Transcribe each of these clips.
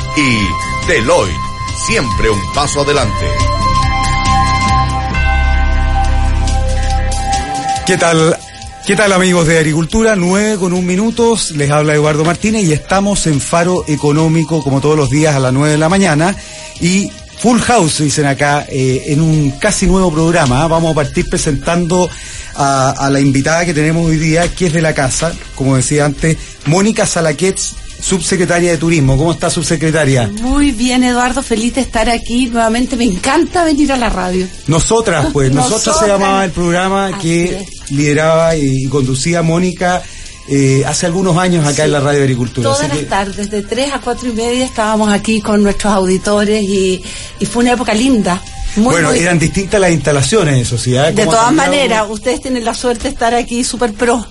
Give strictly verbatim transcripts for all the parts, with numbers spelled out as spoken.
y Deloitte, siempre un paso adelante. ¿Qué tal? ¿Qué tal, amigos de Agricultura? nueve con un minutos, les habla Eduardo Martínez y estamos en Faro Económico como todos los días a las nueve de la mañana y Full House, dicen acá, eh, en un casi nuevo programa. ¿eh? Vamos a partir presentando a, a la invitada que tenemos hoy día, que es de la casa, como decía antes, Mónica Salaquets, subsecretaria de Turismo. ¿Cómo está, subsecretaria? Muy bien, Eduardo, feliz de estar aquí nuevamente. Me encanta venir a la radio. Nosotras, pues, nosotras, nosotras se llamaba el programa Así que es. lideraba y conducía Mónica eh, hace algunos años acá sí, en la Radio Agricultura. Todas Así las que... tardes, de tres a cuatro y media, estábamos aquí con nuestros auditores y, y fue una época linda. Muy, bueno, muy... eran distintas las instalaciones, eso sí. ¿eh? De todas cambiado? maneras, ustedes tienen la suerte de estar aquí súper pro.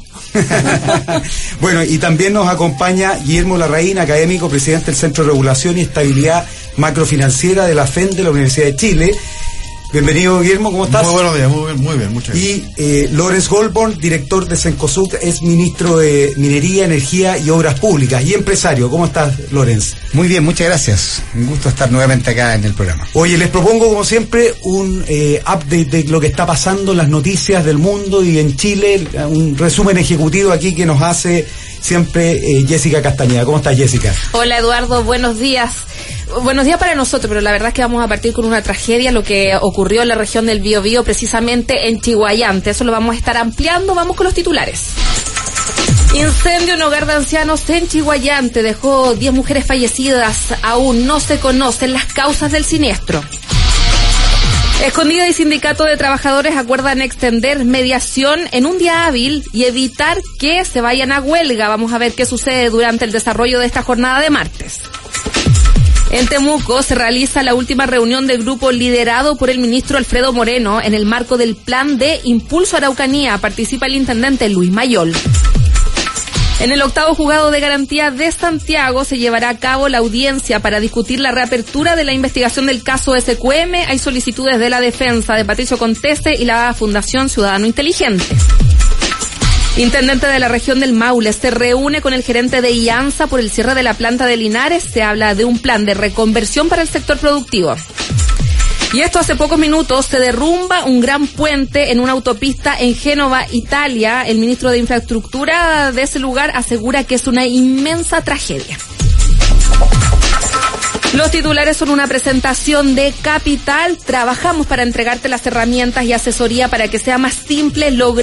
Bueno, y también nos acompaña Guillermo Larraín, académico, presidente del Centro de Regulación y Estabilidad Macrofinanciera de la F E N de la Universidad de Chile. Bienvenido, Guillermo, ¿cómo estás? Muy buenos días, muy bien, muy bien, muchas gracias. Y eh, Lorenz Goldborn, director de Cencosud, es ministro de Minería, Energía y Obras Públicas y empresario. ¿Cómo estás, Lorenz? Muy bien, muchas gracias. Un gusto estar nuevamente acá en el programa. Oye, les propongo, como siempre, un eh, update de lo que está pasando en las noticias del mundo y en Chile, un resumen ejecutivo aquí que nos hace siempre eh, Jessica Castañeda. ¿Cómo estás, Jessica? Hola, Eduardo, buenos días. Buenos días para nosotros, pero la verdad es que vamos a partir con una tragedia, lo que ocurrió en la región del Biobío, precisamente en Chihuayante. Eso lo vamos a estar ampliando. Vamos con los titulares. Incendio en hogar de ancianos en Chihuayante dejó diez mujeres fallecidas. Aún no se conocen las causas del siniestro. Escondida y Sindicato de Trabajadores acuerdan extender mediación en un día hábil y evitar que se vayan a huelga. Vamos a ver qué sucede durante el desarrollo de esta jornada de martes. En Temuco se realiza la última reunión del grupo liderado por el ministro Alfredo Moreno en el marco del plan de Impulso Araucanía. Participa el intendente Luis Mayol. En el octavo juzgado de garantía de Santiago se llevará a cabo la audiencia para discutir la reapertura de la investigación del caso S Q M. Hay solicitudes de la defensa de Patricio Conteste y la Fundación Ciudadano Inteligente. Intendente de la región del Maule se reúne con el gerente de IANSA por el cierre de la planta de Linares. Se habla de un plan de reconversión para el sector productivo. Y esto hace pocos minutos, se derrumba un gran puente en una autopista en Génova, Italia. El ministro de Infraestructura de ese lugar asegura que es una inmensa tragedia. Los titulares son una presentación de Capital. Trabajamos para entregarte las herramientas y asesoría para que sea más simple lograr